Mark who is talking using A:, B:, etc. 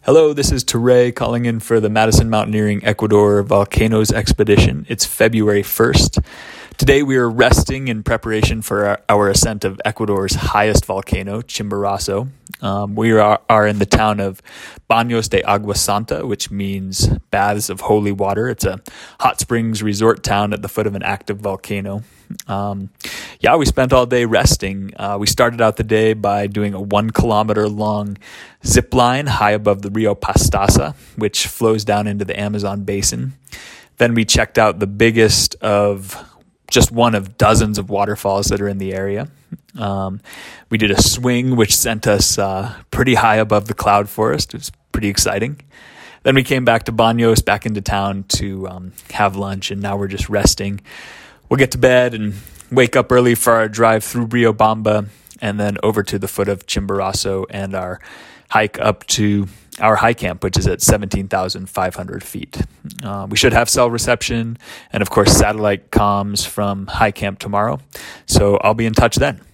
A: Hello, this is Teray calling in for the Madison Mountaineering Ecuador Volcanoes Expedition. It's February 1st. Today we are resting in preparation for our ascent of Ecuador's highest volcano, Chimborazo. We are in the town of Baños de Agua Santa, which means baths of holy water. It's a hot springs resort town at the foot of an active volcano. We spent all day resting. We started out the day by doing a 1 kilometer long zip line high above the Rio Pastaza, which flows down into the Amazon basin. Then we checked out the biggest of just one of dozens of waterfalls that are in the area. We did a swing, which sent us pretty high above the cloud forest. It was pretty exciting. Then we came back to Baños, back into town to have lunch, and now we're just resting. We'll get to bed and wake up early for our drive through Riobamba and then over to the foot of Chimborazo and our hike up to our high camp, which is at 17,500 feet. We should have cell reception and, of course, satellite comms from high camp tomorrow. So I'll be in touch then.